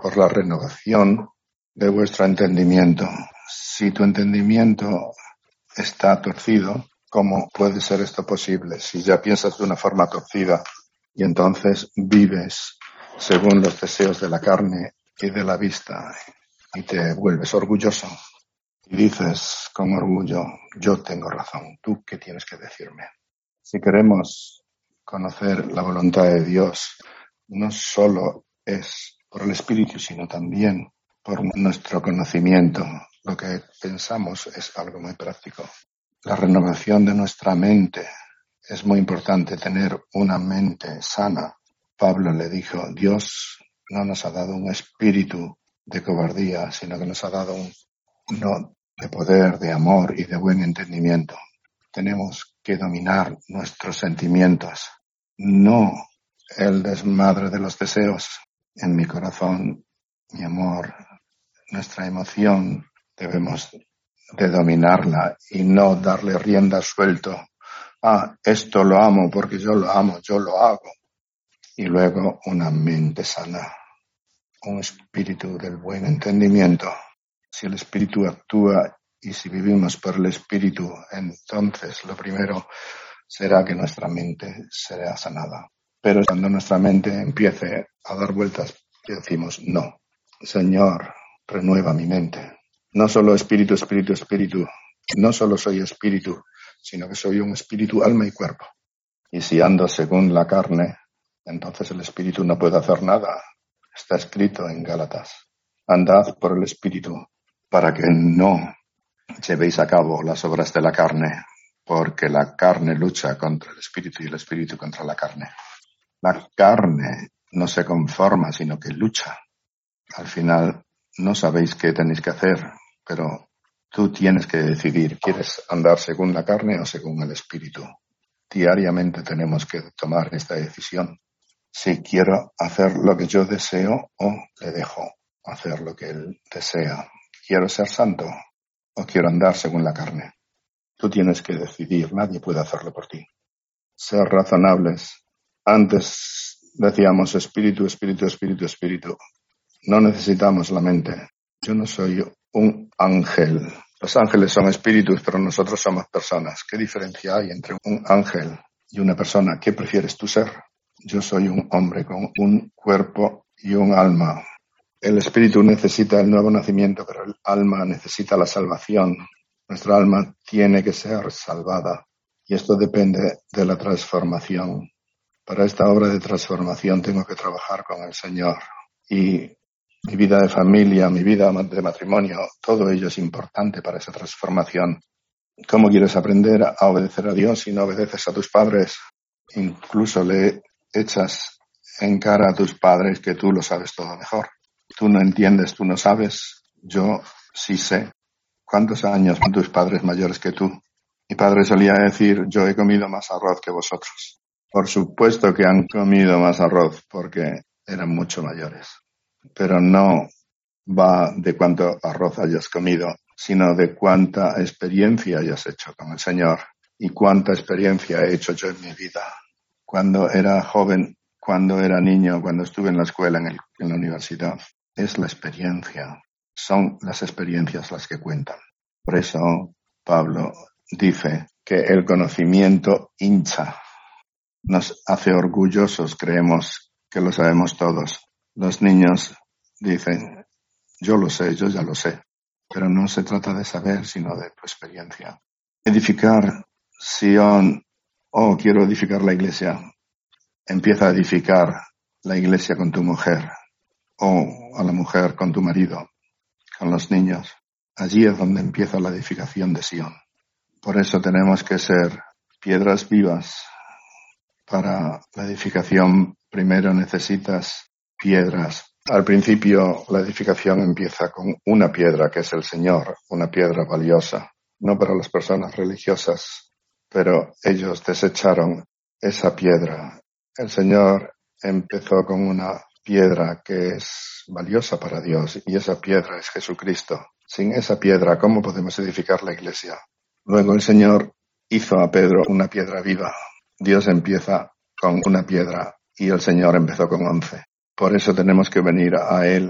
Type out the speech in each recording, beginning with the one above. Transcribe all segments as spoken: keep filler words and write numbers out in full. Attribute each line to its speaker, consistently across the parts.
Speaker 1: por la renovación de vuestro entendimiento. Si tu entendimiento está torcido, ¿cómo puede ser esto posible? Si ya piensas de una forma torcida y entonces vives según los deseos de la carne y de la vista y te vuelves orgulloso y dices con orgullo, yo tengo razón, ¿tú qué tienes que decirme? Si queremos conocer la voluntad de Dios, no solo es por el Espíritu, sino también por nuestro conocimiento. Lo que pensamos es algo muy práctico. La renovación de nuestra mente es muy importante, tener una mente sana. Pablo le dijo, Dios no nos ha dado un espíritu de cobardía, sino que nos ha dado un no de poder, de amor y de buen entendimiento. Tenemos que dominar nuestros sentimientos, no el desmadre de los deseos. En mi corazón, mi amor, nuestra emoción, debemos de dominarla y no darle rienda suelto. Ah, esto lo amo porque yo lo amo, yo lo hago. Y luego una mente sana, un espíritu del buen entendimiento. Si el espíritu actúa y si vivimos por el espíritu, entonces lo primero será que nuestra mente será sanada. Pero cuando nuestra mente empiece a dar vueltas, decimos, no, Señor, renueva mi mente. No solo espíritu, espíritu, espíritu. No solo soy espíritu, sino que soy un espíritu, alma y cuerpo. Y si ando según la carne, entonces el espíritu no puede hacer nada. Está escrito en Gálatas. Andad por el espíritu para que no llevéis a cabo las obras de la carne, porque la carne lucha contra el espíritu y el espíritu contra la carne. La carne no se conforma, sino que lucha. Al final no sabéis qué tenéis que hacer, pero tú tienes que decidir, ¿quieres andar según la carne o según el espíritu? Diariamente tenemos que tomar esta decisión. Si quiero hacer lo que yo deseo o le dejo hacer lo que él desea. ¿Quiero ser santo o quiero andar según la carne? Tú tienes que decidir, nadie puede hacerlo por ti. Ser razonables. Antes decíamos espíritu, espíritu, espíritu, espíritu. No necesitamos la mente. Yo no soy un ángel. Los ángeles son espíritus, pero nosotros somos personas. ¿Qué diferencia hay entre un ángel y una persona? ¿Qué prefieres tú ser? Yo soy un hombre con un cuerpo y un alma. El espíritu necesita el nuevo nacimiento, pero el alma necesita la salvación. Nuestra alma tiene que ser salvada y esto depende de la transformación. Para esta obra de transformación tengo que trabajar con el Señor y mi vida de familia, mi vida de matrimonio, todo ello es importante para esa transformación. ¿Cómo quieres aprender a obedecer a Dios si no obedeces a tus padres? Incluso le echas en cara a tus padres que tú lo sabes todo mejor. Tú no entiendes, tú no sabes, yo sí sé. ¿Cuántos años son tus padres mayores que tú? Mi padre solía decir, yo he comido más arroz que vosotros. Por supuesto que han comido más arroz porque eran mucho mayores. Pero no va de cuánto arroz hayas comido, sino de cuánta experiencia hayas hecho con el Señor y cuánta experiencia he hecho yo en mi vida. Cuando era joven, cuando era niño, cuando estuve en la escuela, en, el, en la universidad, es la experiencia. Son las experiencias las que cuentan. Por eso Pablo dice que el conocimiento hincha. Nos hace orgullosos, creemos que lo sabemos todos. Los niños dicen, yo lo sé, yo ya lo sé. Pero no se trata de saber, sino de tu experiencia. Edificar Sion, oh, quiero edificar la iglesia. Empieza a edificar la iglesia con tu mujer, o a la mujer con tu marido, con los niños. Allí es donde empieza la edificación de Sion. Por eso tenemos que ser piedras vivas. Para la edificación primero necesitas piedras. Al principio la edificación empieza con una piedra que es el Señor, una piedra valiosa, no para las personas religiosas, pero ellos desecharon esa piedra. El Señor empezó con una piedra que es valiosa para Dios y esa piedra es Jesucristo. Sin esa piedra, ¿cómo podemos edificar la iglesia? Luego el Señor hizo a Pedro una piedra viva. Dios empieza con una piedra y el Señor empezó con once. Por eso tenemos que venir a Él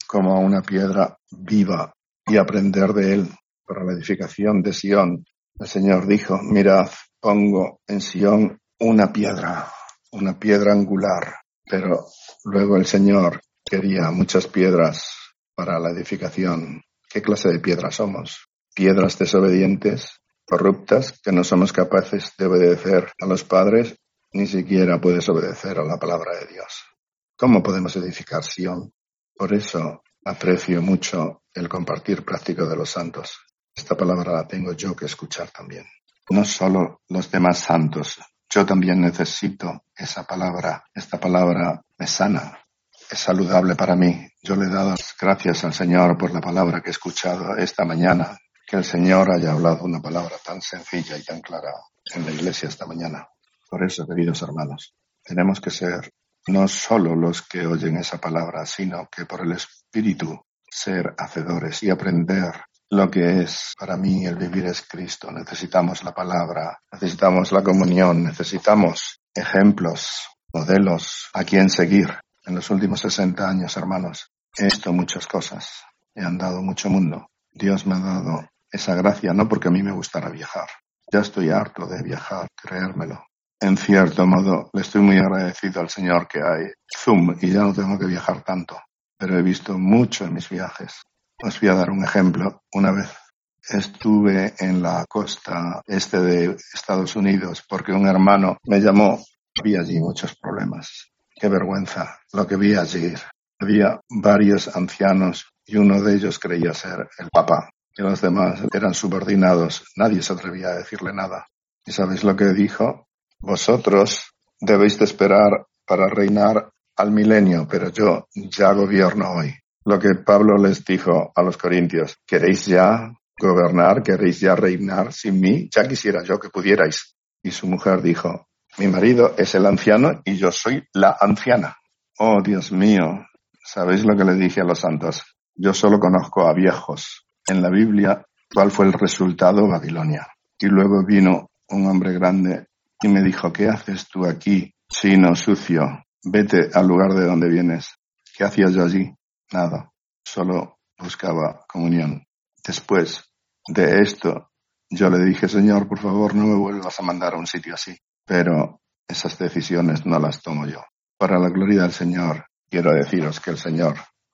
Speaker 1: como a una piedra viva y aprender de él para la edificación de Sión. El Señor dijo, mirad, pongo en Sión una piedra, una piedra angular, pero luego el Señor quería muchas piedras para la edificación. ¿Qué clase de piedras somos? Piedras desobedientes, corruptas, que no somos capaces de obedecer a los padres, ni siquiera puedes obedecer a la palabra de Dios. ¿Cómo podemos edificar Sión? Por eso aprecio mucho el compartir práctico de los santos. Esta palabra la tengo yo que escuchar también. No solo los demás santos, yo también necesito esa palabra. Esta palabra me sana, es saludable para mí. Yo le he dado las gracias al Señor por la palabra que he escuchado esta mañana. Que el Señor haya hablado una palabra tan sencilla y tan clara en la iglesia esta mañana. Por eso, queridos hermanos, tenemos que ser no solo los que oyen esa palabra, sino que por el Espíritu ser hacedores y aprender lo que es para mí el vivir es Cristo. Necesitamos la palabra, necesitamos la comunión, necesitamos ejemplos, modelos a quien seguir. En los últimos sesenta años, hermanos, he visto muchas cosas, he andado mucho mundo. Dios me ha dado esa gracia, no porque a mí me gustara viajar. Ya estoy harto de viajar, creérmelo. En cierto modo, le estoy muy agradecido al Señor que hay Zoom y ya no tengo que viajar tanto. Pero he visto mucho en mis viajes. Os voy a dar un ejemplo. Una vez estuve en la costa este de Estados Unidos porque un hermano me llamó. Vi allí muchos problemas. Qué vergüenza lo que vi allí. Había varios ancianos y uno de ellos creía ser el Papa. Y los demás eran subordinados. Nadie se atrevía a decirle nada. ¿Y sabéis lo que dijo? Vosotros debéis de esperar para reinar al milenio, pero yo ya gobierno hoy. Lo que Pablo les dijo a los corintios, ¿queréis ya gobernar? ¿Queréis ya reinar sin mí? Ya quisiera yo que pudierais. Y su mujer dijo, mi marido es el anciano y yo soy la anciana. Oh, Dios mío, ¿sabéis lo que le dije a los santos? Yo solo conozco a viejos. En la Biblia, ¿cuál fue el resultado? Babilonia. Y luego vino un hombre grande y me dijo, ¿qué haces tú aquí, chino, sucio? Vete al lugar de donde vienes. ¿Qué hacía yo allí? Nada, solo buscaba comunión. Después de esto, yo le dije, Señor, por favor, no me vuelvas a mandar a un sitio así. Pero esas decisiones no las tomo yo. Para la gloria del Señor, quiero deciros que el Señor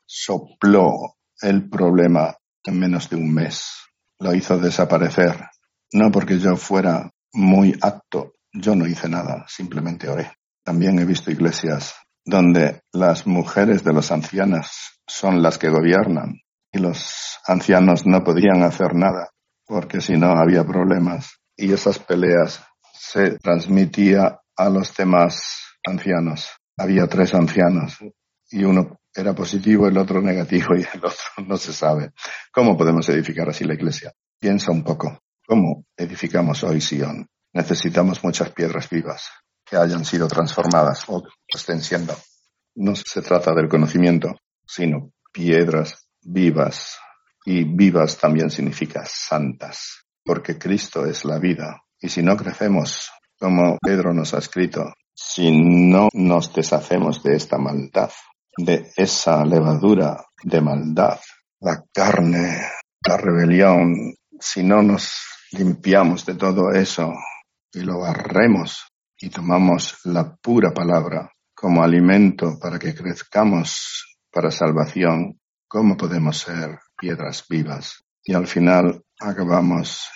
Speaker 1: sopló el problema en menos de un mes. Lo hizo desaparecer. No porque yo fuera muy apto. Yo no hice nada, simplemente oré. También he visto iglesias donde las mujeres de los ancianos son las que gobiernan y los ancianos no podían hacer nada porque si no había problemas y esas peleas se transmitía a los demás ancianos. Había tres ancianos y uno era positivo, el otro negativo y el otro no se sabe. ¿Cómo podemos edificar así la iglesia? Piensa un poco. ¿Cómo edificamos hoy Sion? Necesitamos muchas piedras vivas que hayan sido transformadas o estén siendo. No se trata del conocimiento, sino piedras vivas. Y vivas también significa santas, porque Cristo es la vida. Y si no crecemos, como Pedro nos ha escrito, si no nos deshacemos de esta maldad, de esa levadura de maldad, la carne, la rebelión, si no nos limpiamos de todo eso, y lo barremos y tomamos la pura palabra como alimento para que crezcamos para salvación, ¿cómo podemos ser piedras vivas? Y al final acabamos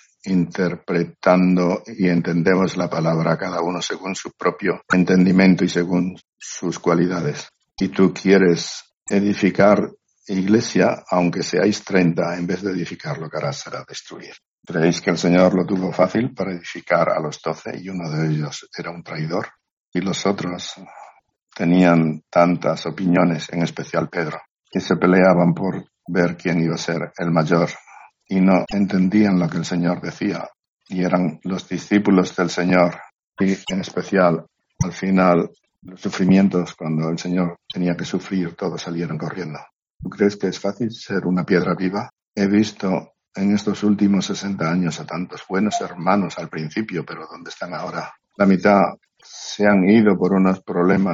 Speaker 1: interpretando y entendemos la palabra cada uno según su propio entendimiento y según sus cualidades. Y tú quieres edificar iglesia, aunque seáis treinta, en vez de edificar lo que harás será destruir. ¿Creéis que el Señor lo tuvo fácil para edificar a los doce y uno de ellos era un traidor? Y los otros tenían tantas opiniones, en especial Pedro, que se peleaban por ver quién iba a ser el mayor y no entendían lo que el Señor decía. Y eran los discípulos del Señor y en especial al final los sufrimientos cuando el Señor tenía que sufrir, todos salieron corriendo. ¿Tú crees que es fácil ser una piedra viva? He visto en estos últimos sesenta años a tantos buenos hermanos al principio, pero ¿dónde están ahora? La mitad se han ido por unos problemas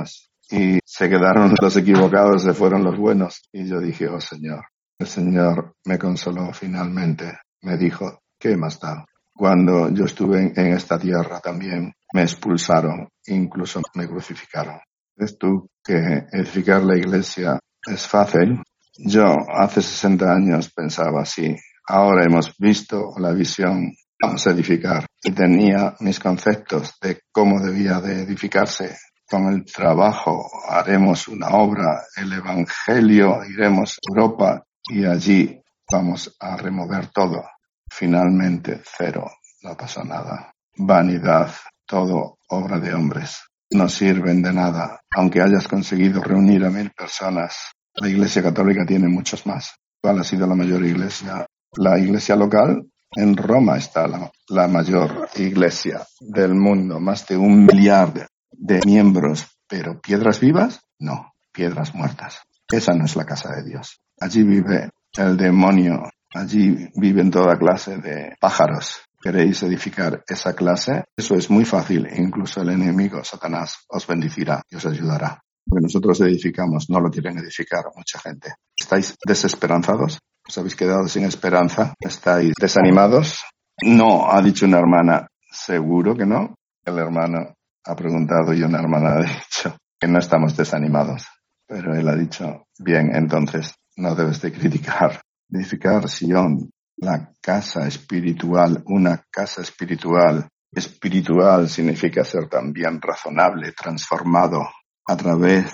Speaker 1: y se quedaron los equivocados, se fueron los buenos. Y yo dije, oh Señor, el Señor me consoló finalmente. Me dijo, ¿qué más da? Cuando yo estuve en, en esta tierra también me expulsaron, incluso me crucificaron. ¿Ves tú que edificar la iglesia es fácil? Yo hace sesenta años pensaba así. Ahora hemos visto la visión, vamos a edificar. Y tenía mis conceptos de cómo debía de edificarse. Con el trabajo haremos una obra, el evangelio, iremos a Europa y allí vamos a remover todo. Finalmente, cero, no pasó nada. Vanidad, todo obra de hombres. No sirven de nada, aunque hayas conseguido reunir a mil personas. La Iglesia Católica tiene muchos más. ¿Cuál ha sido la mayor iglesia? La iglesia local. En Roma está la, la mayor iglesia del mundo, más de un millar de miembros. ¿Pero piedras vivas? No, piedras muertas. Esa no es la casa de Dios. Allí vive el demonio, allí viven toda clase de pájaros. ¿Queréis edificar esa clase? Eso es muy fácil. Incluso el enemigo, Satanás, os bendecirá y os ayudará. Lo que nosotros edificamos no lo quieren edificar mucha gente. ¿Estáis desesperanzados? ¿Os habéis quedado sin esperanza? ¿Estáis desanimados? No, ha dicho una hermana. ¿Seguro que no? El hermano ha preguntado y una hermana ha dicho que no estamos desanimados. Pero él ha dicho, bien, entonces no debes de criticar. Edificar Sion, la casa espiritual, una casa espiritual. Espiritual significa ser también razonable, transformado a través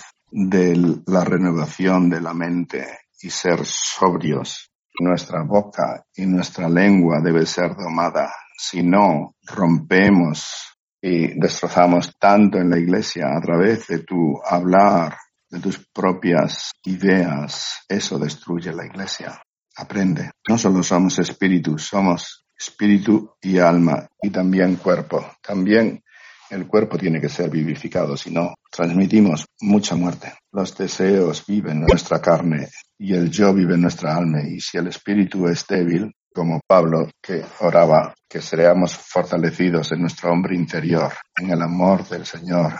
Speaker 1: de la renovación de la mente y ser sobrios. Nuestra boca y nuestra lengua debe ser domada. Si no, rompemos y destrozamos tanto en la iglesia a través de tu hablar, de tus propias ideas. Eso destruye la iglesia. Aprende. No solo somos espíritu, somos espíritu y alma y también cuerpo. También el cuerpo tiene que ser vivificado, si no, transmitimos mucha muerte. Los deseos viven en nuestra carne y el yo vive en nuestra alma. Y si el espíritu es débil, como Pablo, que oraba, que seamos fortalecidos en nuestro hombre interior, en el amor del Señor,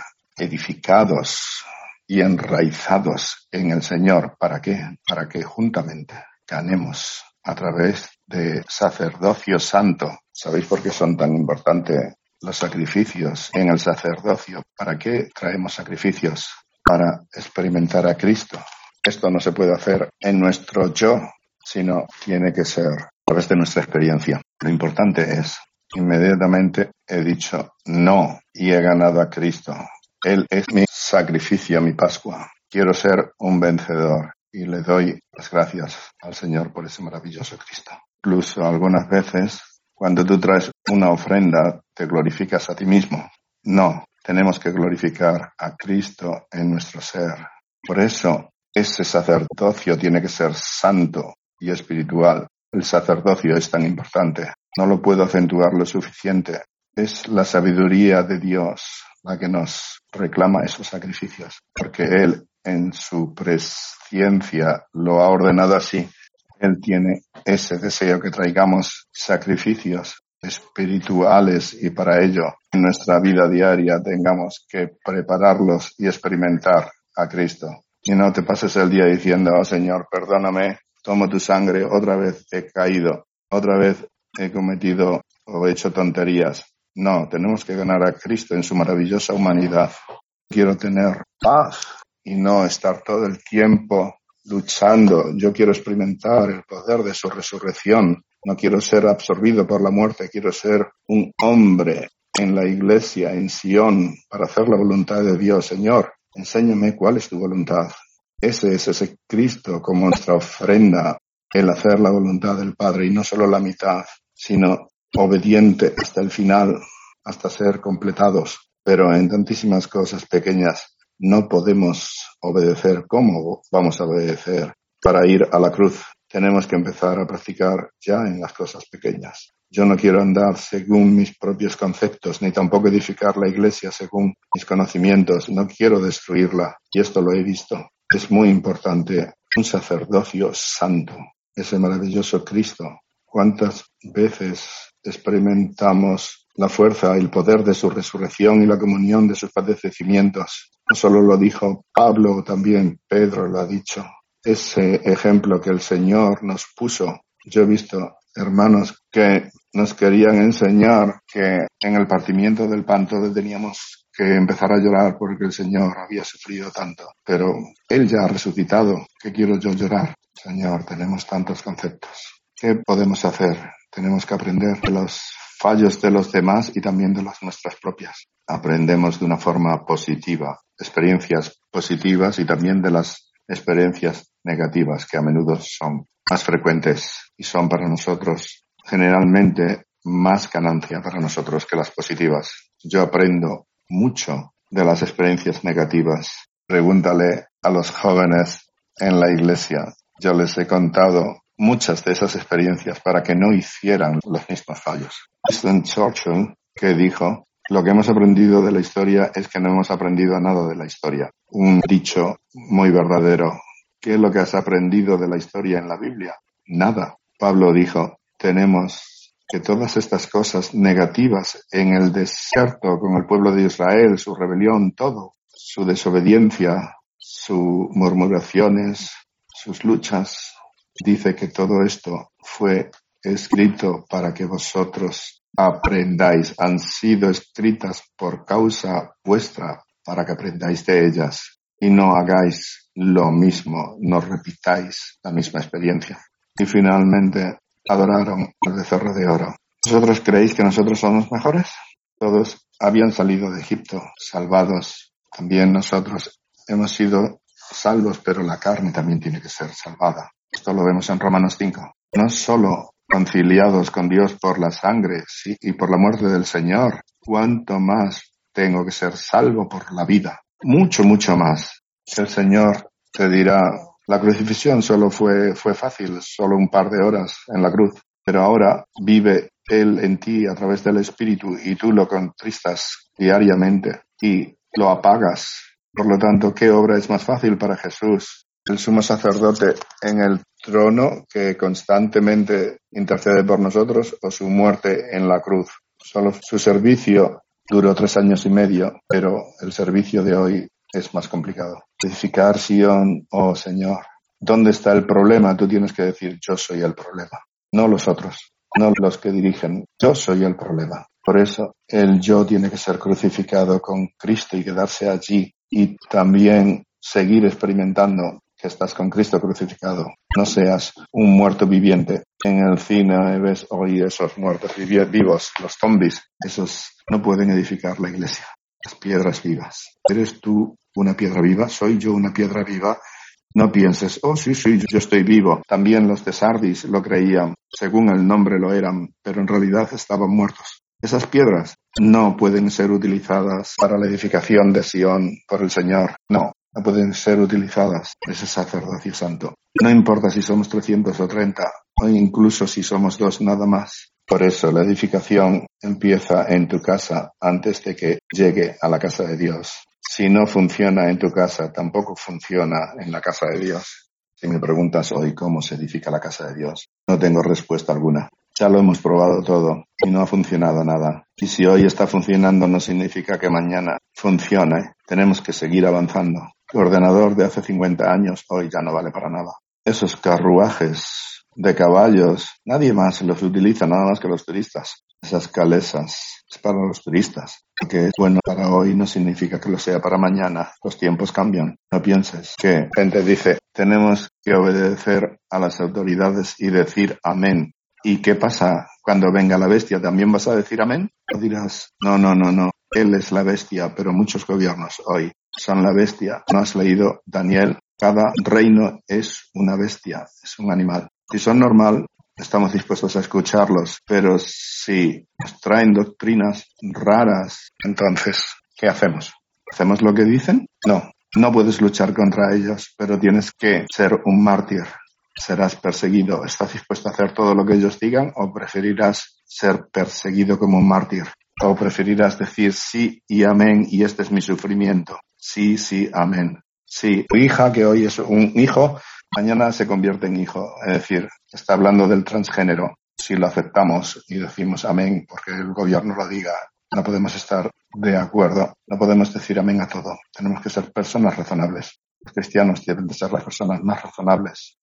Speaker 1: edificados y enraizados en el Señor. ¿Para qué? Para que juntamente ganemos a través de sacerdocio santo. ¿Sabéis por qué son tan importantes los sacrificios en el sacerdocio? ¿Para qué traemos sacrificios? Para experimentar a Cristo. Esto no se puede hacer en nuestro yo, sino tiene que ser a través de nuestra experiencia. Lo importante es, inmediatamente he dicho no y he ganado a Cristo. Él es mi sacrificio, mi Pascua. Quiero ser un vencedor y le doy las gracias al Señor por ese maravilloso Cristo. Incluso algunas veces, cuando tú traes una ofrenda, te glorificas a ti mismo. No, tenemos que glorificar a Cristo en nuestro ser. Por eso, ese sacerdocio tiene que ser santo y espiritual. El sacerdocio es tan importante. No lo puedo acentuar lo suficiente. Es la sabiduría de Dios la que nos reclama esos sacrificios, porque Él, en su presciencia, lo ha ordenado así. Él tiene ese deseo que traigamos sacrificios espirituales y para ello en nuestra vida diaria tengamos que prepararlos y experimentar a Cristo. Y no te pases el día diciendo, oh Señor, perdóname, tomo tu sangre, otra vez he caído, otra vez he cometido o he hecho tonterías. No, tenemos que ganar a Cristo en su maravillosa humanidad. Quiero tener paz y no estar todo el tiempo luchando. Yo quiero experimentar el poder de su resurrección. No quiero ser absorbido por la muerte. Quiero ser un hombre en la iglesia, en Sion, para hacer la voluntad de Dios. Señor, enséñame cuál es tu voluntad. Ese es ese Cristo como nuestra ofrenda, el hacer la voluntad del Padre, y no solo la mitad, sino obediente hasta el final, hasta ser completados. Pero en tantísimas cosas pequeñas no podemos obedecer. ¿Cómo vamos a obedecer? Para ir a la cruz tenemos que empezar a practicar ya en las cosas pequeñas. Yo no quiero andar según mis propios conceptos, ni tampoco edificar la iglesia según mis conocimientos. No quiero destruirla, y esto lo he visto. Es muy importante un sacerdocio santo, ese maravilloso Cristo. ¿Cuántas veces experimentamos la fuerza y el poder de su resurrección y la comunión de sus padecimientos. No solo lo dijo Pablo, también Pedro lo ha dicho. Ese ejemplo que el Señor nos puso. Yo he visto hermanos que nos querían enseñar que en el partimiento del pan todos teníamos que empezar a llorar porque el Señor había sufrido tanto. Pero Él ya ha resucitado. ¿Qué quiero yo llorar? Señor, tenemos tantos conceptos. ¿Qué podemos hacer? Tenemos que aprender de los fallos de los demás y también de las nuestras propias. Aprendemos de una forma positiva, experiencias positivas y también de las experiencias negativas que a menudo son más frecuentes y son para nosotros generalmente más ganancia para nosotros que las positivas. Yo aprendo mucho de las experiencias negativas. Pregúntale a los jóvenes en la iglesia. Yo les he contado muchas de esas experiencias para que no hicieran los mismos fallos. Winston Churchill, que dijo, lo que hemos aprendido de la historia es que no hemos aprendido nada de la historia. Un dicho muy verdadero. ¿Qué es lo que has aprendido de la historia en la Biblia? Nada. Pablo dijo, tenemos que todas estas cosas negativas en el desierto con el pueblo de Israel, su rebelión, todo, su desobediencia, sus murmuraciones, sus luchas, dice que todo esto fue escrito para que vosotros aprendáis. Han sido escritas por causa vuestra para que aprendáis de ellas y no hagáis lo mismo, no repitáis la misma experiencia. Y finalmente adoraron al becerro de oro. ¿Vosotros creéis que nosotros somos mejores? Todos habían salido de Egipto, salvados. También nosotros hemos sido salvos, pero la carne también tiene que ser salvada. Esto lo vemos en Romanos cinco. No solo conciliados con Dios por la sangre sí, y por la muerte del Señor, cuánto más tengo que ser salvo por la vida. Mucho, mucho más. El Señor te dirá, la crucifixión solo fue, fue fácil, solo un par de horas en la cruz, pero ahora vive Él en ti a través del Espíritu y tú lo contristas diariamente y lo apagas. Por lo tanto, ¿qué obra es más fácil para Jesús? El sumo sacerdote en el trono que constantemente intercede por nosotros o su muerte en la cruz. Solo su servicio duró tres años y medio, pero el servicio de hoy es más complicado. Edificar Sion, oh Señor, ¿dónde está el problema? Tú tienes que decir, yo soy el problema, no los otros, no los que dirigen, yo soy el problema. Por eso el yo tiene que ser crucificado con Cristo y quedarse allí y también seguir experimentando que estás con Cristo crucificado. No seas un muerto viviente. En el cine ves hoy esos muertos vivos, los zombies. Esos no pueden edificar la iglesia. Las piedras vivas. ¿Eres tú una piedra viva? ¿Soy yo una piedra viva? No pienses, oh sí, sí, yo estoy vivo. También los de Sardis lo creían. Según el nombre lo eran, pero en realidad estaban muertos. Esas piedras no pueden ser utilizadas para la edificación de Sion por el Señor. No. No pueden ser utilizadas ese sacerdocio santo. No importa si somos trescientos o treinta, o incluso si somos dos nada más. Por eso la edificación empieza en tu casa antes de que llegue a la casa de Dios. Si no funciona en tu casa, tampoco funciona en la casa de Dios. Si me preguntas hoy cómo se edifica la casa de Dios, no tengo respuesta alguna. Ya lo hemos probado todo y no ha funcionado nada. Y si hoy está funcionando no significa que mañana funcione. Tenemos que seguir avanzando. Tu ordenador de hace cincuenta años hoy ya no vale para nada. Esos carruajes de caballos, nadie más los utiliza, nada más que los turistas. Esas calesas es para los turistas. Lo que es bueno para hoy no significa que lo sea para mañana. Los tiempos cambian. No pienses que gente dice, tenemos que obedecer a las autoridades y decir amén. ¿Y qué pasa cuando venga la bestia? ¿También vas a decir amén? O dirás, no, no, no, no. Él es la bestia, pero muchos gobiernos hoy son la bestia. ¿No has leído Daniel? Cada reino es una bestia, es un animal. Si son normal, estamos dispuestos a escucharlos, pero si nos traen doctrinas raras, entonces, ¿qué hacemos? ¿Hacemos lo que dicen? No, no puedes luchar contra ellos, pero tienes que ser un mártir. Serás perseguido. ¿Estás dispuesto a hacer todo lo que ellos digan o preferirás ser perseguido como un mártir? ¿O preferirás decir sí y amén y este es mi sufrimiento? Sí, sí, amén. Sí, tu hija que hoy es un hijo, mañana se convierte en hijo. Es decir, está hablando del transgénero. Si si lo aceptamos y decimos amén porque el gobierno lo diga, no podemos estar de acuerdo, no podemos decir amén a todo. Tenemos que ser personas razonables. Los cristianos deben de ser las personas más razonables,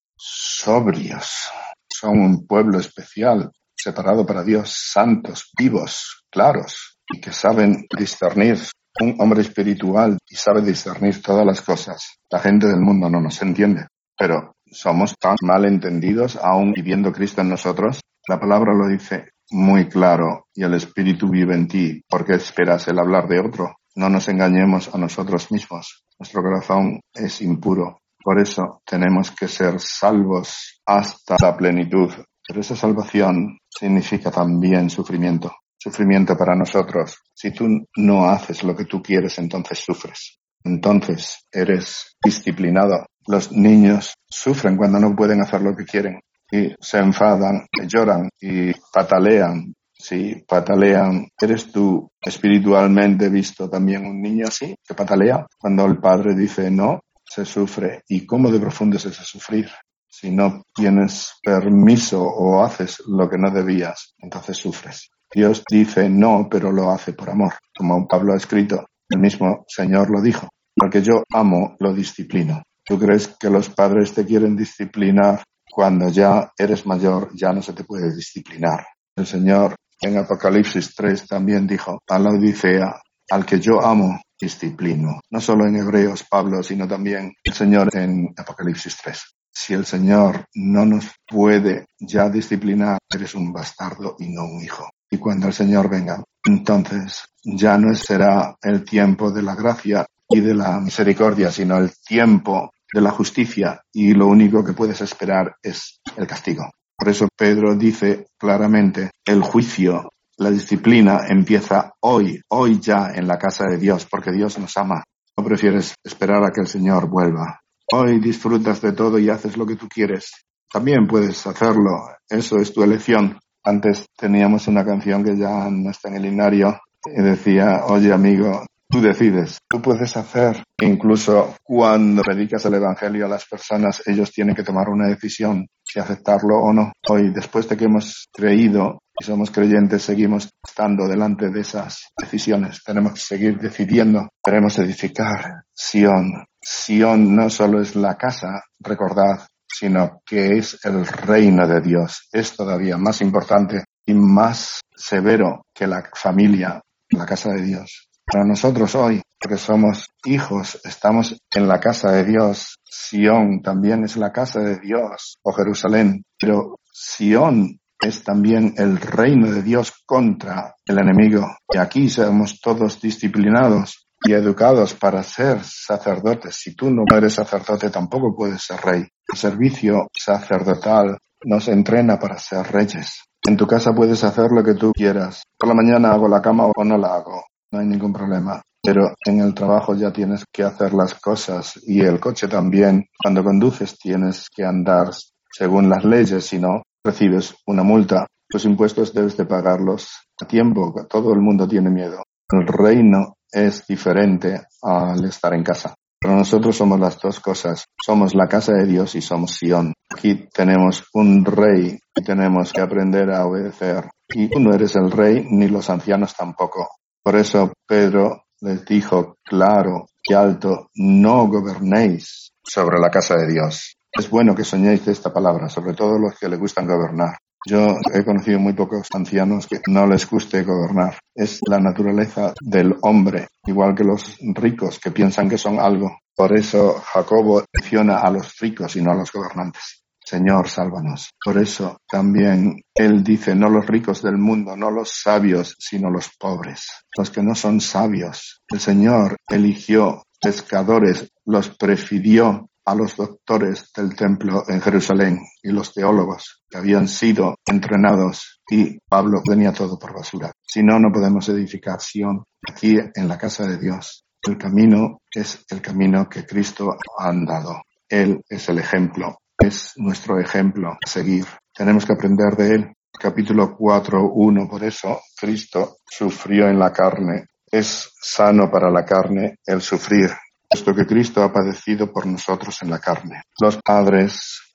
Speaker 1: sobrios. Son un pueblo especial, separado para Dios, santos, vivos, claros, y que saben discernir. Un hombre espiritual y sabe discernir todas las cosas. La gente del mundo no nos entiende, pero somos tan mal entendidos aún viviendo Cristo en nosotros. La palabra lo dice muy claro, y el Espíritu vive en ti. ¿Por qué esperas el hablar de otro? No nos engañemos a nosotros mismos. Nuestro corazón es impuro. Por eso tenemos que ser salvos hasta la plenitud. Pero esa salvación significa también sufrimiento. Sufrimiento para nosotros. Si tú no haces lo que tú quieres, entonces sufres. Entonces eres disciplinado. Los niños sufren cuando no pueden hacer lo que quieren. Y se enfadan, lloran y patalean. Sí, patalean. ¿Eres tú espiritualmente visto también un niño así, que patalea? Cuando el padre dice no, se sufre. ¿Y cómo de profundo es ese sufrir? Si no tienes permiso o haces lo que no debías, entonces sufres. Dios dice no, pero lo hace por amor. Como Pablo ha escrito, el mismo Señor lo dijo. Porque yo amo, lo disciplino. ¿Tú crees que los padres te quieren disciplinar? Cuando ya eres mayor, ya no se te puede disciplinar. El Señor en Apocalipsis tres también dijo a la Odisea, al que yo amo, disciplino. No solo en Hebreos, Pablo, sino también el Señor en Apocalipsis tres. Si el Señor no nos puede ya disciplinar, eres un bastardo y no un hijo. Y cuando el Señor venga, entonces ya no será el tiempo de la gracia y de la misericordia, sino el tiempo de la justicia, y lo único que puedes esperar es el castigo. Por eso Pedro dice claramente, el juicio, la disciplina empieza hoy, hoy ya en la casa de Dios, porque Dios nos ama. No prefieres esperar a que el Señor vuelva. Hoy disfrutas de todo y haces lo que tú quieres. También puedes hacerlo, eso es tu elección. Antes teníamos una canción que ya no está en el himnario y decía, oye amigo, tú decides, tú puedes hacer. Incluso cuando predicas el Evangelio a las personas, ellos tienen que tomar una decisión, si aceptarlo o no. Hoy, después de que hemos creído y somos creyentes, seguimos estando delante de esas decisiones. Tenemos que seguir decidiendo. Queremos edificar Sión. Sión no solo es la casa, recordad, sino que es el reino de Dios. Es todavía más importante y más severo que la familia, la casa de Dios. Para nosotros hoy, porque somos hijos, estamos en la casa de Dios. Sión también es la casa de Dios, o Jerusalén. Pero Sión es también el reino de Dios contra el enemigo. Y aquí somos todos disciplinados y educados para ser sacerdotes. Si tú no eres sacerdote, tampoco puedes ser rey. El servicio sacerdotal nos entrena para ser reyes. En tu casa puedes hacer lo que tú quieras. Por la mañana hago la cama o no la hago. No hay ningún problema. Pero en el trabajo ya tienes que hacer las cosas, y el coche también. Cuando conduces tienes que andar según las leyes, si no, recibes una multa. Los impuestos debes de pagarlos a tiempo. Todo el mundo tiene miedo. El reino es diferente al estar en casa. Pero nosotros somos las dos cosas. Somos la casa de Dios y somos Sión. Aquí tenemos un rey y tenemos que aprender a obedecer. Y tú no eres el rey, ni los ancianos tampoco. Por eso Pedro les dijo claro y alto, no gobernéis sobre la casa de Dios. Es bueno que soñéis de esta palabra, sobre todo los que les gustan gobernar. Yo he conocido muy pocos ancianos que no les guste gobernar. Es la naturaleza del hombre, igual que los ricos que piensan que son algo. Por eso Jacobo menciona a los ricos y no a los gobernantes. Señor, sálvanos. Por eso también él dice, no los ricos del mundo, no los sabios, sino los pobres, los que no son sabios. El Señor eligió pescadores, los prefirió a los doctores del templo en Jerusalén y los teólogos que habían sido entrenados, y Pablo tenía todo por basura. Si no, no podemos edificar Sión aquí en la casa de Dios. El camino es el camino que Cristo ha andado. Él es el ejemplo, es nuestro ejemplo a seguir. Tenemos que aprender de él. Capítulo cuatro, uno. Por eso Cristo sufrió en la carne. Es sano para la carne el sufrir, puesto que Cristo ha padecido por nosotros en la carne. Los padres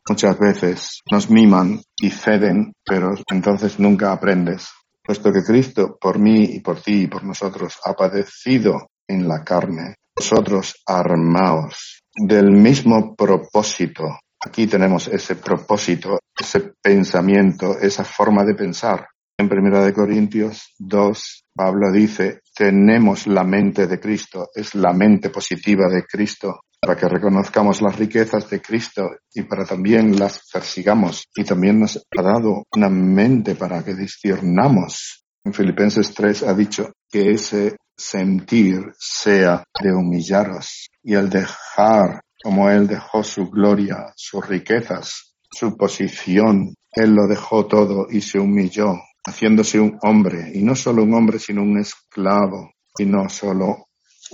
Speaker 1: Muchas veces nos miman y ceden, pero entonces nunca aprendes. Puesto que Cristo, por mí y por ti y por nosotros, ha padecido en la carne, vosotros armaos del mismo propósito. Aquí tenemos ese propósito, ese pensamiento, esa forma de pensar. En Primera de Corintios dos, Pablo dice, tenemos la mente de Cristo, es la mente positiva de Cristo, para que reconozcamos las riquezas de Cristo y para también las persigamos. Y también nos ha dado una mente para que disciernamos. En Filipenses tres ha dicho que ese sentir sea de humillaros y el dejar, como Él dejó su gloria, sus riquezas, su posición, Él lo dejó todo y se humilló, haciéndose un hombre, y no solo un hombre, sino un esclavo, y no solo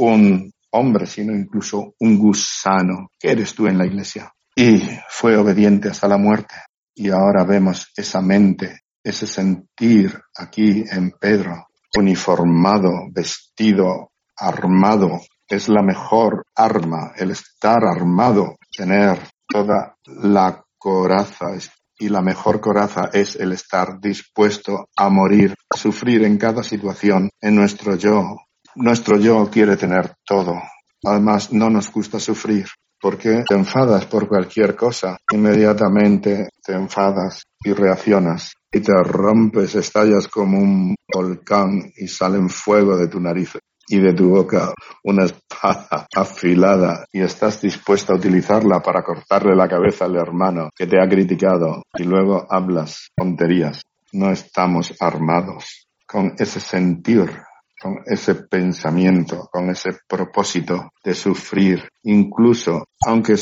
Speaker 1: un hombre, sino incluso un gusano. ¿Qué eres tú en la iglesia? Y fue obediente hasta la muerte. Y ahora vemos esa mente, ese sentir aquí en Pedro, uniformado, vestido, armado. Es la mejor arma, el estar armado, tener toda la coraza. Y la mejor coraza es el estar dispuesto a morir, a sufrir en cada situación, en nuestro yo. Nuestro yo quiere tener todo. Además, no nos gusta sufrir, porque te enfadas por cualquier cosa. Inmediatamente te enfadas y reaccionas. Y te rompes, estallas como un volcán y salen fuego de tu nariz y de tu boca una espada afilada y estás dispuesto a utilizarla para cortarle la cabeza al hermano que te ha criticado y luego hablas tonterías. No estamos armados con ese sentir, con ese pensamiento, con ese propósito de sufrir, incluso aunque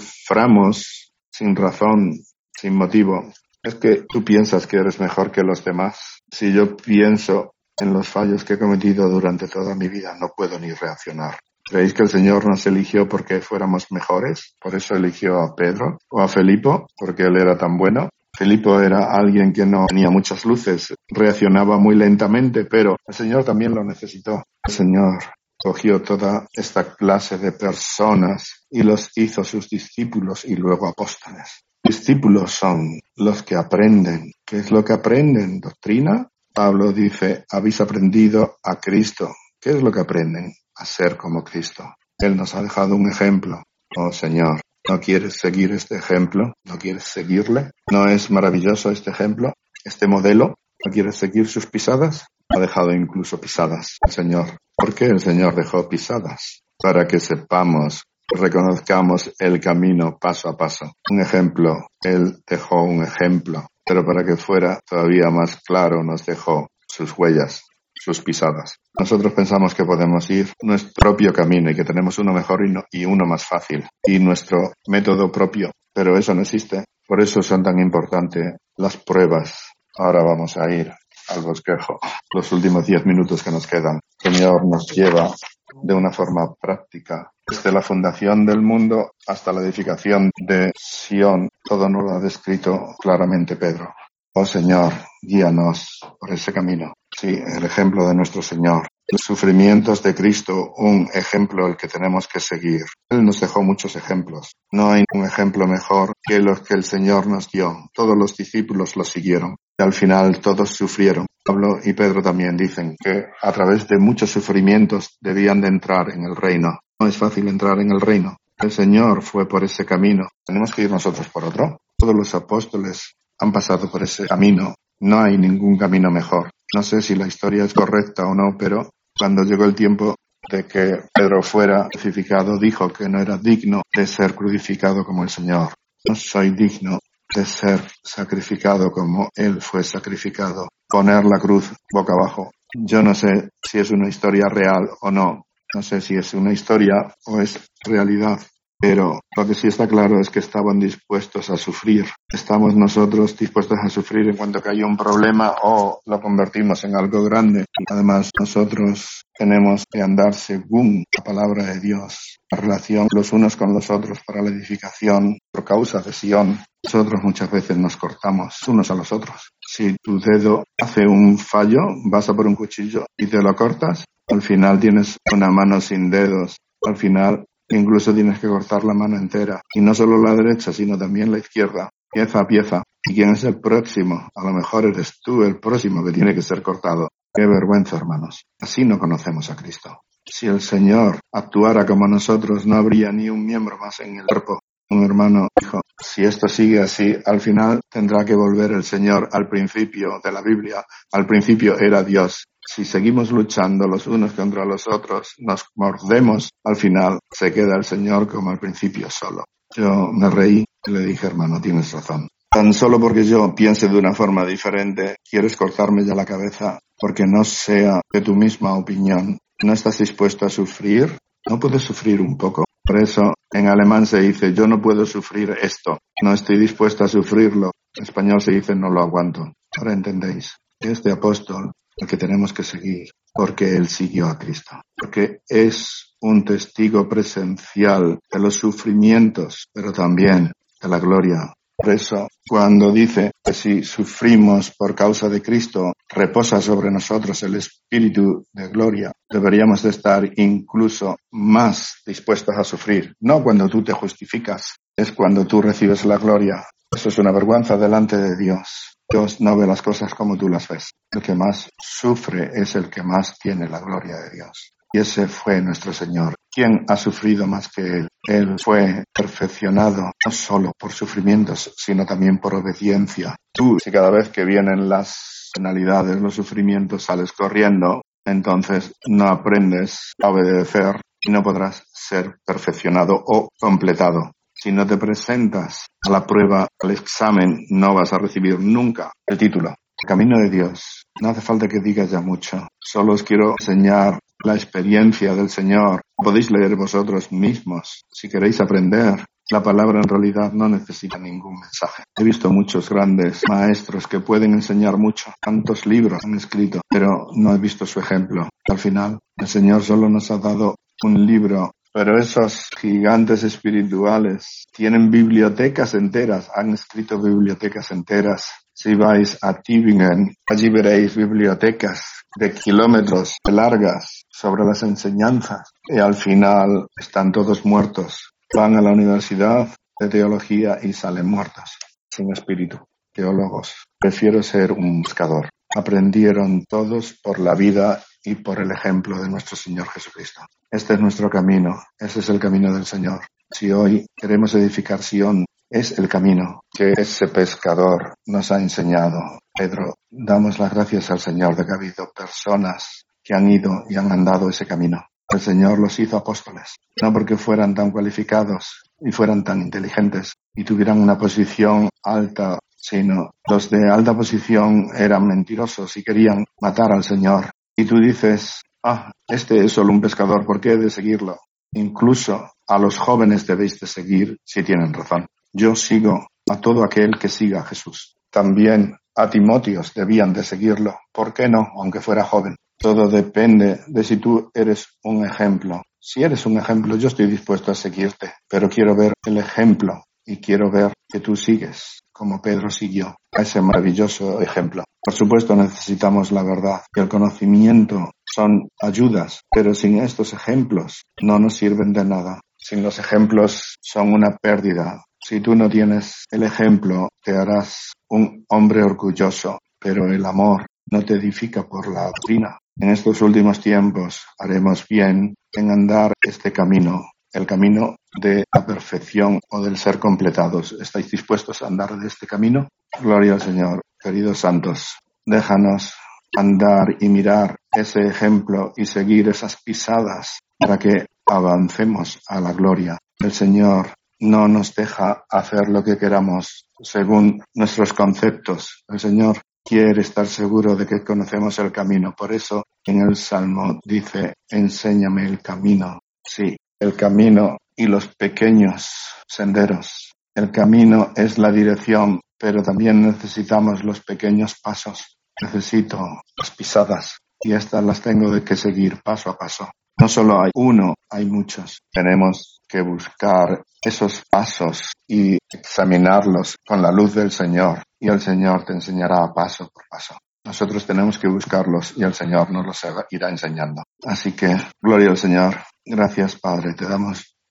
Speaker 1: suframos sin razón, sin motivo. Es que tú piensas que eres mejor que los demás. Si yo pienso en los fallos que he cometido durante toda mi vida, no puedo ni reaccionar. ¿Creéis que el Señor nos eligió porque fuéramos mejores? ¿Por eso eligió a Pedro o a Felipo? ¿Porque él era tan bueno? Felipo era alguien que no tenía muchas luces, reaccionaba muy lentamente, pero el Señor también lo necesitó. El Señor cogió toda esta clase de personas y los hizo sus discípulos y luego apóstoles. Discípulos son los que aprenden. ¿Qué es lo que aprenden? ¿Doctrina? Pablo dice, habéis aprendido a Cristo. ¿Qué es lo que aprenden? A ser como Cristo. Él nos ha dejado un ejemplo. Oh Señor, ¿no quieres seguir este ejemplo? ¿No quieres seguirle? ¿No es maravilloso este ejemplo? ¿Este modelo? ¿No quieres seguir sus pisadas? Ha dejado incluso pisadas el Señor. ¿Por qué el Señor dejó pisadas? Para que sepamos, reconozcamos el camino paso a paso. Un ejemplo, Él dejó un ejemplo, pero para que fuera todavía más claro nos dejó sus huellas, sus pisadas. Nosotros pensamos que podemos ir nuestro propio camino y que tenemos uno mejor y, no, y uno más fácil y nuestro método propio, pero eso no existe. Por eso son tan importantes las pruebas. Ahora vamos a ir al bosquejo. Los últimos diez minutos que nos quedan. El Señor nos lleva de una forma práctica. Desde la fundación del mundo hasta la edificación de Sión, todo nos lo ha descrito claramente Pedro. Oh Señor, guíanos por ese camino. Sí, el ejemplo de nuestro Señor. Los sufrimientos de Cristo, un ejemplo el que tenemos que seguir. Él nos dejó muchos ejemplos. No hay un ejemplo mejor que los que el Señor nos dio. Todos los discípulos lo siguieron. Y al final todos sufrieron. Pablo y Pedro también dicen que a través de muchos sufrimientos debían de entrar en el reino. No es fácil entrar en el reino. El Señor fue por ese camino. Tenemos que ir nosotros por otro. Todos los apóstoles han pasado por ese camino. No hay ningún camino mejor. No sé si la historia es correcta o no, pero cuando llegó el tiempo de que Pedro fuera crucificado, dijo que no era digno de ser crucificado como el Señor. No soy digno de ser sacrificado como Él fue sacrificado. Poner la cruz boca abajo. Yo no sé si es una historia real o no. No sé si es una historia o es realidad. Pero lo que sí está claro es que estaban dispuestos a sufrir. ¿Estamos nosotros dispuestos a sufrir en cuanto que hay un problema o lo convertimos en algo grande? Además, nosotros tenemos que andar según la palabra de Dios. La relación los unos con los otros para la edificación por causa de Sión. Nosotros muchas veces nos cortamos unos a los otros. Si tu dedo hace un fallo, vas a por un cuchillo y te lo cortas, al final tienes una mano sin dedos. Al final Incluso tienes que cortar la mano entera. Y no solo la derecha, sino también la izquierda, pieza a pieza. ¿Y quién es el próximo? A lo mejor eres tú el próximo que tiene que ser cortado. ¡Qué vergüenza, hermanos! Así no conocemos a Cristo. Si el Señor actuara como nosotros, no habría ni un miembro más en el cuerpo. Un hermano dijo, si esto sigue así, al final tendrá que volver el Señor al principio de la Biblia. Al principio era Dios. Si seguimos luchando los unos contra los otros, nos mordemos, al final se queda el Señor como al principio solo. Yo me reí y le dije, hermano, tienes razón. Tan solo porque yo piense de una forma diferente, quieres cortarme ya la cabeza porque no sea de tu misma opinión. ¿No estás dispuesto a sufrir? ¿No puedes sufrir un poco? Por eso en alemán se dice, yo no puedo sufrir esto, no estoy dispuesto a sufrirlo. En español se dice, no lo aguanto. Ahora entendéis, este apóstol, el que tenemos que seguir, porque él siguió a Cristo, porque es un testigo presencial de los sufrimientos, pero también de la gloria. Por eso, cuando dice que si sufrimos por causa de Cristo, reposa sobre nosotros el Espíritu de gloria, deberíamos de estar incluso más dispuestos a sufrir. No cuando tú te justificas, es cuando tú recibes la gloria. Eso es una vergüenza delante de Dios. Dios no ve las cosas como tú las ves. El que más sufre es el que más tiene la gloria de Dios. Y ese fue nuestro Señor. ¿Quién ha sufrido más que Él? Él fue perfeccionado no solo por sufrimientos, sino también por obediencia. Tú, si cada vez que vienen las penalidades, los sufrimientos, sales corriendo, entonces no aprendes a obedecer y no podrás ser perfeccionado o completado. Si no te presentas a la prueba, al examen, no vas a recibir nunca el título. El camino de Dios. No hace falta que digas ya mucho. Solo os quiero enseñar la experiencia del Señor. Podéis leer vosotros mismos. Si queréis aprender, la palabra en realidad no necesita ningún mensaje. He visto muchos grandes maestros que pueden enseñar mucho. Tantos libros han escrito, pero no he visto su ejemplo. Al final, el Señor solo nos ha dado un libro. Pero esos gigantes espirituales tienen bibliotecas enteras, han escrito bibliotecas enteras. Si vais a Tübingen, allí veréis bibliotecas de kilómetros largas sobre las enseñanzas y al final están todos muertos. Van a la universidad de teología y salen muertos, sin espíritu. Teólogos. Prefiero ser un buscador. Aprendieron todos por la vida y por el ejemplo de nuestro Señor Jesucristo. Este es nuestro camino, ese es el camino del Señor. Si hoy queremos edificar Sion, es el camino que ese pescador nos ha enseñado. Pedro, damos las gracias al Señor de que ha habido personas que han ido y han andado ese camino. El Señor los hizo apóstoles, no porque fueran tan cualificados y fueran tan inteligentes y tuvieran una posición alta, sino los de alta posición eran mentirosos y querían matar al Señor. Y tú dices, ah, este es solo un pescador, ¿por qué he de seguirlo? Incluso a los jóvenes debéis de seguir si tienen razón. Yo sigo a todo aquel que siga a Jesús. También a Timoteos debían de seguirlo. ¿Por qué no? Aunque fuera joven. Todo depende de si tú eres un ejemplo. Si eres un ejemplo, yo estoy dispuesto a seguirte, pero quiero ver el ejemplo y quiero ver que tú sigues, como Pedro siguió a ese maravilloso ejemplo. Por supuesto, necesitamos la verdad y el conocimiento son ayudas, pero sin estos ejemplos no nos sirven de nada. Sin los ejemplos son una pérdida. Si tú no tienes el ejemplo, te harás un hombre orgulloso, pero el amor no te edifica por la doctrina. En estos últimos tiempos haremos bien en andar este camino, el camino de la perfección o del ser completados. ¿Estáis dispuestos a andar de este camino? Gloria al Señor. Queridos santos, déjanos andar y mirar ese ejemplo y seguir esas pisadas para que avancemos a la gloria. El Señor no nos deja hacer lo que queramos según nuestros conceptos. El Señor quiere estar seguro de que conocemos el camino. Por eso en el Salmo dice, enséñame el camino. Sí, el camino y los pequeños senderos. El camino es la dirección, pero también necesitamos los pequeños pasos. Necesito las pisadas y estas las tengo de que seguir paso a paso. No solo hay uno, hay muchos. Tenemos que buscar esos pasos y examinarlos con la luz del Señor y el Señor te enseñará paso por paso. Nosotros tenemos que buscarlos y el Señor nos los irá enseñando. Así que, gloria al Señor. Gracias, Padre. Te damos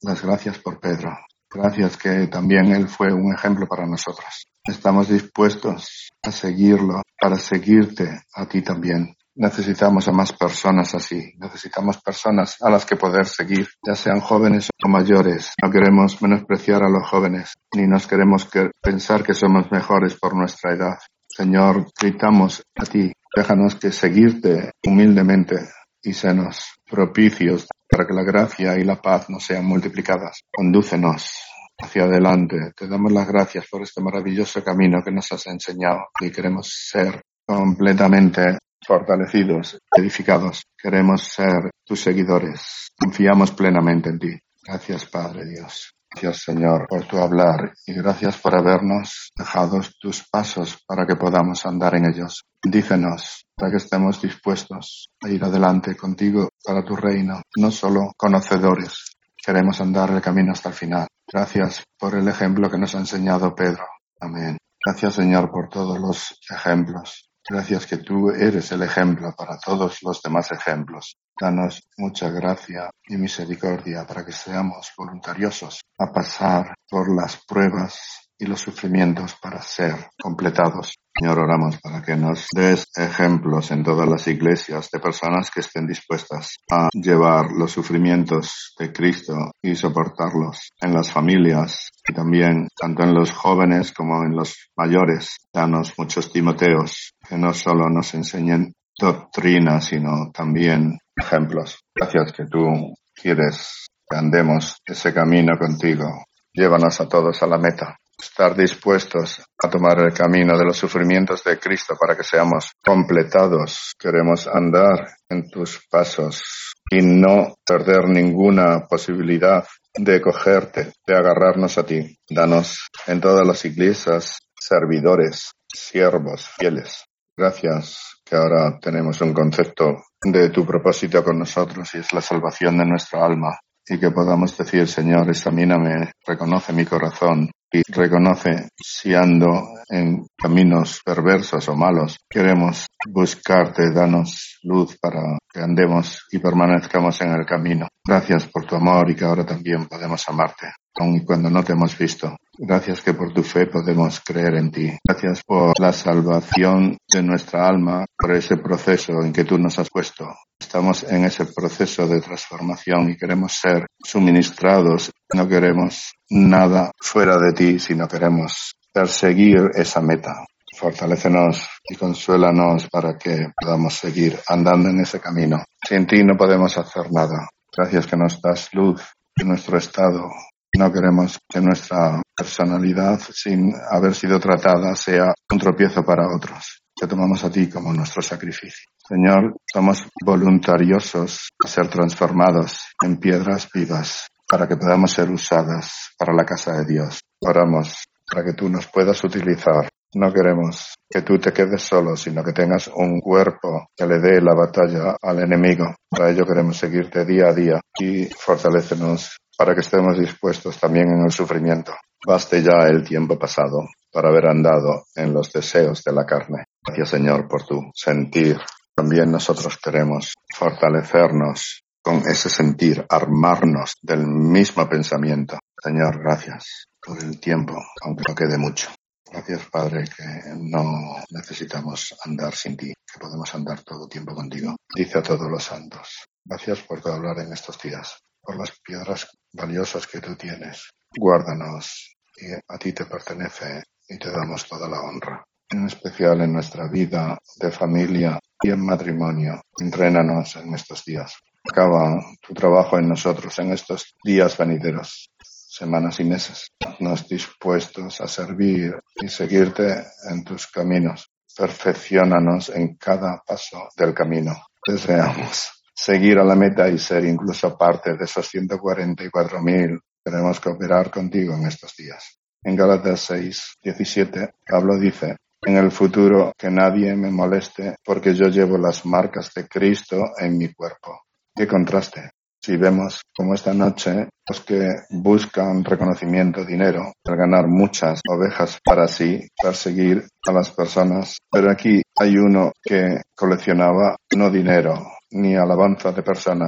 Speaker 1: las gracias por Pedro. Gracias que también él fue un ejemplo para nosotros. Estamos dispuestos a seguirlo, para seguirte a ti también. Necesitamos a más personas así. Necesitamos personas a las que poder seguir, ya sean jóvenes o mayores. No queremos menospreciar a los jóvenes, ni nos queremos que pensar que somos mejores por nuestra edad. Señor, gritamos a ti. Déjanos que seguirte humildemente y senos propicios para que la gracia y la paz nos sean multiplicadas. Condúcenos hacia adelante. Te damos las gracias por este maravilloso camino que nos has enseñado y queremos ser completamente fortalecidos, edificados. Queremos ser tus seguidores. Confiamos plenamente en ti. Gracias, Padre Dios. Gracias, Señor, por tu hablar y gracias por habernos dejado tus pasos para que podamos andar en ellos. Bendícenos para que estemos dispuestos a ir adelante contigo para tu reino, no solo conocedores. Queremos andar el camino hasta el final. Gracias por el ejemplo que nos ha enseñado Pedro. Amén. Gracias, Señor, por todos los ejemplos. Gracias que tú eres el ejemplo para todos los demás ejemplos. Danos mucha gracia y misericordia para que seamos voluntariosos a pasar por las pruebas y los sufrimientos para ser completados. Señor, oramos para que nos des ejemplos en todas las iglesias de personas que estén dispuestas a llevar los sufrimientos de Cristo y soportarlos en las familias y también tanto en los jóvenes como en los mayores. Danos muchos Timoteos que no solo nos enseñen doctrina, sino también ejemplos. Gracias que tú quieres que andemos ese camino contigo. Llévanos a todos a la meta. Estar dispuestos a tomar el camino de los sufrimientos de Cristo para que seamos completados. Queremos andar en tus pasos y no perder ninguna posibilidad de cogerte, de agarrarnos a ti. Danos en todas las iglesias servidores, siervos, fieles. Gracias que ahora tenemos un concepto de tu propósito con nosotros y es la salvación de nuestra alma. Y que podamos decir, Señor, examíname, reconoce mi corazón y reconoce si ando en caminos perversos o malos. Queremos buscarte, danos luz para que andemos y permanezcamos en el camino. Gracias por tu amor y que ahora también podemos amarte, aun y cuando no te hemos visto. Gracias que por tu fe podemos creer en ti. Gracias por la salvación de nuestra alma, por ese proceso en que tú nos has puesto. Estamos en ese proceso de transformación y queremos ser suministrados. No queremos nada fuera de ti, sino queremos perseguir esa meta. Fortalécenos y consuélanos para que podamos seguir andando en ese camino. Sin ti no podemos hacer nada. Gracias que nos das luz en nuestro estado. No queremos que nuestra personalidad, sin haber sido tratada, sea un tropiezo para otros. Te tomamos a ti como nuestro sacrificio. Señor, somos voluntariosos a ser transformados en piedras vivas para que podamos ser usadas para la casa de Dios. Oramos para que tú nos puedas utilizar. No queremos que tú te quedes solo, sino que tengas un cuerpo que le dé la batalla al enemigo. Para ello queremos seguirte día a día y fortalécenos para que estemos dispuestos también en el sufrimiento. Baste ya el tiempo pasado para haber andado en los deseos de la carne. Gracias, Señor, por tu sentir. También nosotros queremos fortalecernos con ese sentir, armarnos del mismo pensamiento. Señor, gracias por el tiempo, aunque no quede mucho. Gracias, Padre, que no necesitamos andar sin ti, que podemos andar todo el tiempo contigo. Dice a todos los santos. Gracias por todo hablar en estos días, por las piedras valiosas que tú tienes. Guárdanos y a ti te pertenece y te damos toda la honra. En especial en nuestra vida de familia y en matrimonio. Entrénanos en estos días. Acaba tu trabajo en nosotros en estos días venideros, semanas y meses. Nos dispuestos a servir y seguirte en tus caminos. Perfecciónanos en cada paso del camino. Deseamos seguir a la meta y ser incluso parte de esos ciento cuarenta y cuatro mil. Queremos cooperar contigo en estos días. En Gálatas seis diecisiete, Pablo dice: en el futuro que nadie me moleste porque yo llevo las marcas de Cristo en mi cuerpo. ¡Qué contraste! Si vemos como esta noche los que buscan reconocimiento, dinero, al ganar muchas ovejas para sí, perseguir a las personas, pero aquí hay uno que coleccionaba no dinero ni alabanza de personas,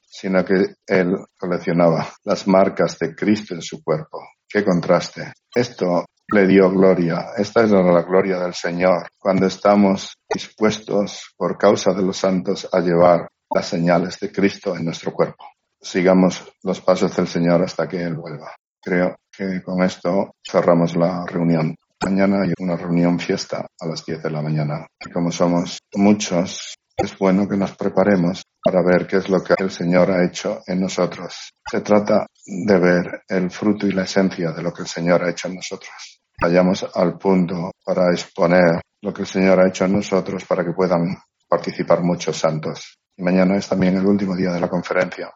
Speaker 1: sino que él coleccionaba las marcas de Cristo en su cuerpo. ¡Qué contraste! Esto le dio gloria. Esta es la gloria del Señor, cuando estamos dispuestos por causa de los santos a llevar las señales de Cristo en nuestro cuerpo. Sigamos los pasos del Señor hasta que Él vuelva. Creo que con esto cerramos la reunión. Mañana hay una reunión fiesta a las diez de la mañana. Y como somos muchos, es bueno que nos preparemos para ver qué es lo que el Señor ha hecho en nosotros. Se trata de ver el fruto y la esencia de lo que el Señor ha hecho en nosotros. Vayamos al punto para exponer lo que el Señor ha hecho en nosotros para que puedan participar muchos santos. Y mañana es también el último día de la conferencia.